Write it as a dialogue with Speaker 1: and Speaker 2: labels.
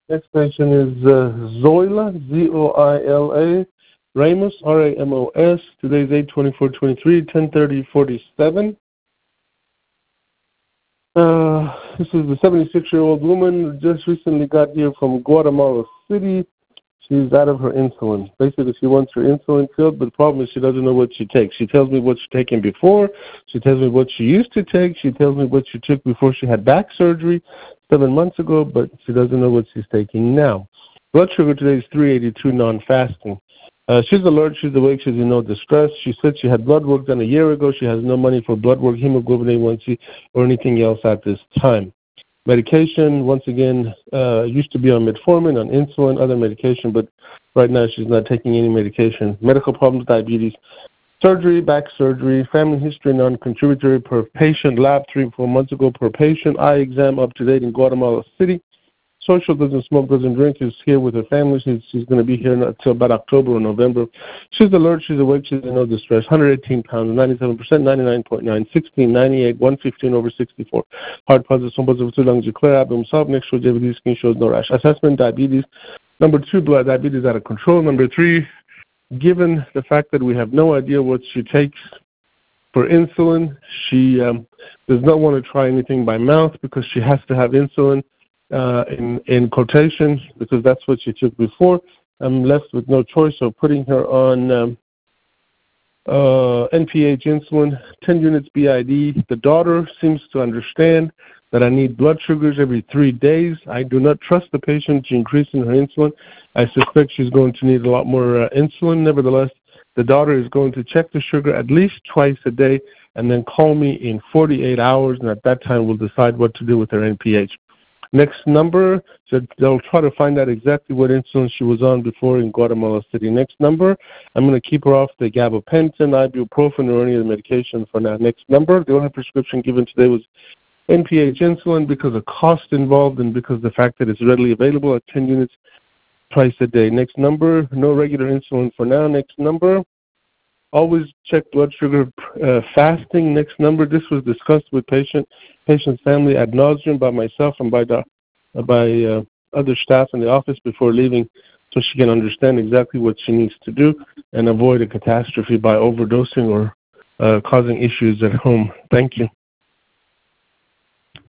Speaker 1: Next patient is Zoila, Zoila, Ramos, Ramos. Today's 8/24/23, 10:30:47. This is the 76-year-old woman who just recently got here from Guatemala City. She's out of her insulin. Basically, she wants her insulin filled, but the problem is she doesn't know what she takes. She tells me what she's taking before. She tells me what she used to take. She tells me what she took before she had back surgery 7 months ago, but she doesn't know what she's taking now. Blood sugar today is 382 non-fasting. She's alert, she's awake, she's in no distress. She said she had blood work done a year ago. She has no money for blood work, hemoglobin A1C, or anything else at this time. Medication, once again, used to be on metformin, on insulin, other medication, but right now she's not taking any medication. Medical problems, diabetes, surgery, back surgery, family history, non-contributory per patient, lab 3-4 months ago per patient, eye exam up to date in Guatemala City. Social, doesn't smoke, doesn't drink, is here with her family. She's going to be here until about October or November. She's alert, she's awake, she's in no distress. 118 pounds, 97%, 99.9, 16, 98, 115 over 64. Heart positive, some positive, two lungs declare, abdomen soft, next show JVD, skin shows no rash. Assessment, diabetes. Number 2, blood diabetes out of control. Number 3, given the fact that we have no idea what she takes for insulin, she does not want to try anything by mouth because she has to have insulin in quotation, because that's what she took before. I'm left with no choice of putting her on NPH insulin, 10 units BID. The daughter seems to understand that I need blood sugars every 3 days. I do not trust the patient to increase in her insulin. I suspect she's going to need a lot more insulin. Nevertheless, the daughter is going to check the sugar at least twice a day and then call me in 48 hours, and at that time we'll decide what to do with her NPH. Next number, so they'll try to find out exactly what insulin she was on before in Guatemala City. Next number, I'm going to keep her off the gabapentin, ibuprofen, or any of the medication for now. Next number, the only prescription given today was NPH insulin because of cost involved and because of the fact that it's readily available at 10 units twice a day. Next number, no regular insulin for now. Next number, always check blood sugar fasting. Next number, this was discussed with patient's family ad nauseum by myself and by other staff in the office before leaving, so she can understand exactly what she needs to do and avoid a catastrophe by overdosing or causing issues at home. Thank you.